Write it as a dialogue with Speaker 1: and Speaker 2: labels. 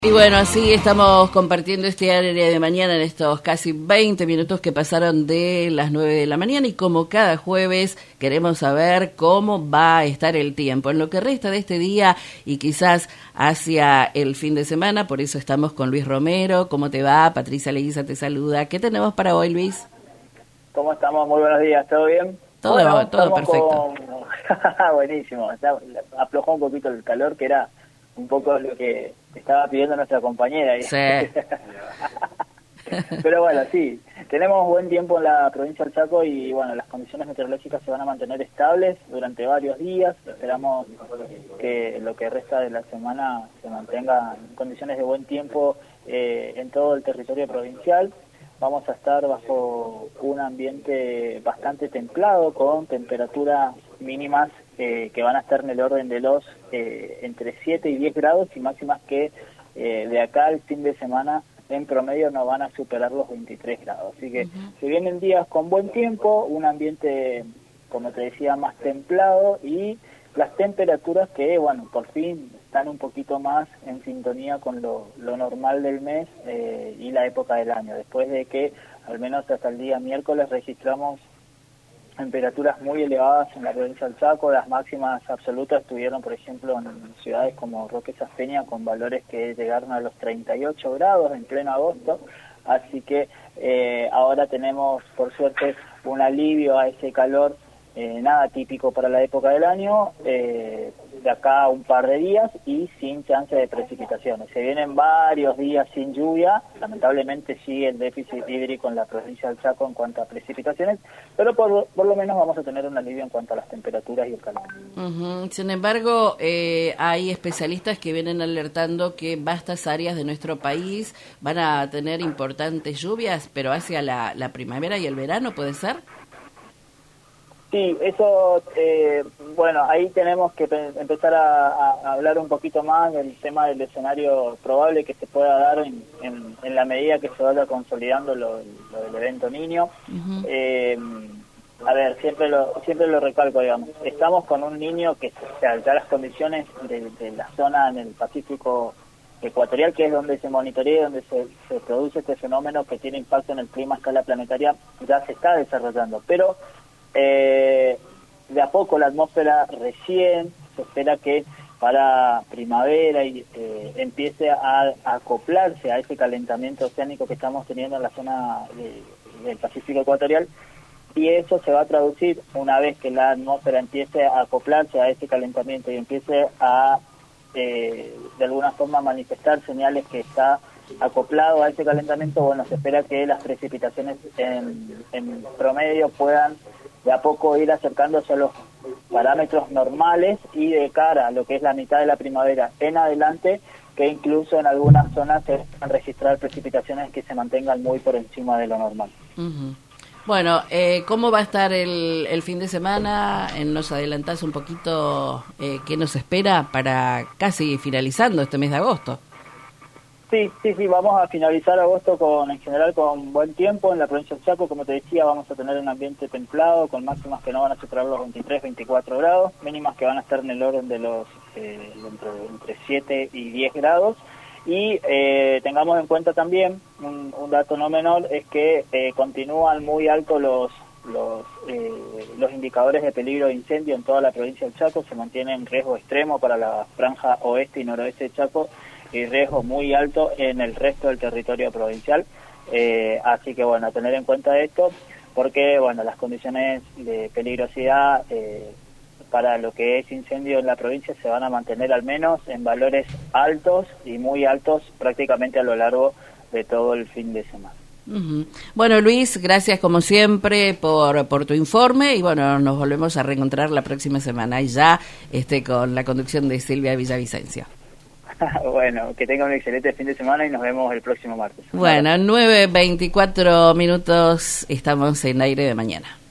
Speaker 1: Y bueno, así estamos compartiendo este área de mañana en estos casi 20 minutos que pasaron de las 9 de la mañana y como cada jueves queremos saber cómo va a estar el tiempo en lo que resta de este día y quizás hacia el fin de semana. Por eso estamos con Luis Romero. ¿Cómo te va? Patricia Leguiza te saluda. ¿Qué tenemos para hoy, Luis?
Speaker 2: ¿Cómo estamos? Muy buenos días. ¿Todo bien?
Speaker 1: Todo perfecto.
Speaker 2: Buenísimo. Aflojó un poquito el calor, que era un poco lo que estaba pidiendo nuestra compañera.
Speaker 1: Sí.
Speaker 2: Pero bueno, sí, tenemos buen tiempo en la provincia del Chaco y bueno, las condiciones meteorológicas se van a mantener estables durante varios días. Esperamos que lo que resta de la semana se mantenga en condiciones de buen tiempo en todo el territorio provincial. Vamos a estar bajo un ambiente bastante templado, con temperaturas mínimas que van a estar en el orden de los entre 7 y 10 grados y máximas que de acá al fin de semana en promedio no van a superar los 23 grados. Así que se vienen días con buen tiempo, un ambiente, como te decía, más templado y las temperaturas que, bueno, por fin están un poquito más en sintonía con lo normal del mes y la época del año, después de que al menos hasta el día miércoles registramos temperaturas muy elevadas en la provincia del Chaco. Las máximas absolutas estuvieron, por ejemplo, en ciudades como Roque Saspeña, con valores que llegaron a los 38 grados en pleno agosto, así que ahora tenemos, por suerte, un alivio a ese calor nada típico para la época del año, de acá a un par de días y sin chance de precipitaciones. Se vienen varios días sin lluvia, lamentablemente sigue el déficit hídrico en la provincia del Chaco en cuanto a precipitaciones, pero por lo menos vamos a tener un alivio en cuanto a las temperaturas y el calor.
Speaker 1: Sin embargo, hay especialistas que vienen alertando que vastas áreas de nuestro país van a tener importantes lluvias, pero hacia la primavera y el verano, ¿puede ser?
Speaker 2: Sí, eso, bueno, ahí tenemos que empezar a hablar un poquito más del tema del escenario probable que se pueda dar en la medida que se vaya consolidando lo del evento Niño. A ver, siempre lo recalco, digamos, estamos con un Niño que, o sea, ya las condiciones de la zona en el Pacífico ecuatorial, que es donde se monitorea, donde se produce este fenómeno que tiene impacto en el clima a escala planetaria, ya se está desarrollando, pero de a poco la atmósfera recién se espera que para primavera empiece a acoplarse a ese calentamiento oceánico que estamos teniendo en la zona del Pacífico ecuatorial, y eso se va a traducir una vez que la atmósfera empiece a acoplarse a ese calentamiento y empiece a de alguna forma manifestar señales que está acoplado a ese calentamiento. Bueno, se espera que las precipitaciones en promedio puedan de a poco ir acercándose a los parámetros normales y de cara a lo que es la mitad de la primavera en adelante, que incluso en algunas zonas se van a registrar precipitaciones que se mantengan muy por encima de lo normal.
Speaker 1: Bueno, ¿cómo va a estar el fin de semana? ¿Nos adelantás un poquito qué nos espera para casi finalizando este mes de agosto?
Speaker 2: Sí, vamos a finalizar agosto en general con buen tiempo en la provincia del Chaco. Como te decía, vamos a tener un ambiente templado con máximas que no van a superar los 23, 24 grados, mínimas que van a estar en el orden de los entre 7 y 10 grados. Y tengamos en cuenta también, un dato no menor, es que continúan muy altos los indicadores de peligro de incendio en toda la provincia del Chaco. Se mantiene en riesgo extremo para la franja oeste y noroeste de Chaco y riesgo muy alto en el resto del territorio provincial. Así que bueno, a tener en cuenta esto, porque bueno, las condiciones de peligrosidad para lo que es incendio en la provincia se van a mantener al menos en valores altos y muy altos prácticamente a lo largo de todo el fin de semana.
Speaker 1: Bueno, Luis, gracias como siempre por tu informe y bueno, nos volvemos a reencontrar la próxima semana y ya con la conducción de Silvia Villavicencio.
Speaker 2: Bueno, que tenga un excelente fin de semana y nos vemos el próximo martes.
Speaker 1: Bueno, 9:24 minutos, estamos en Aire de Mañana.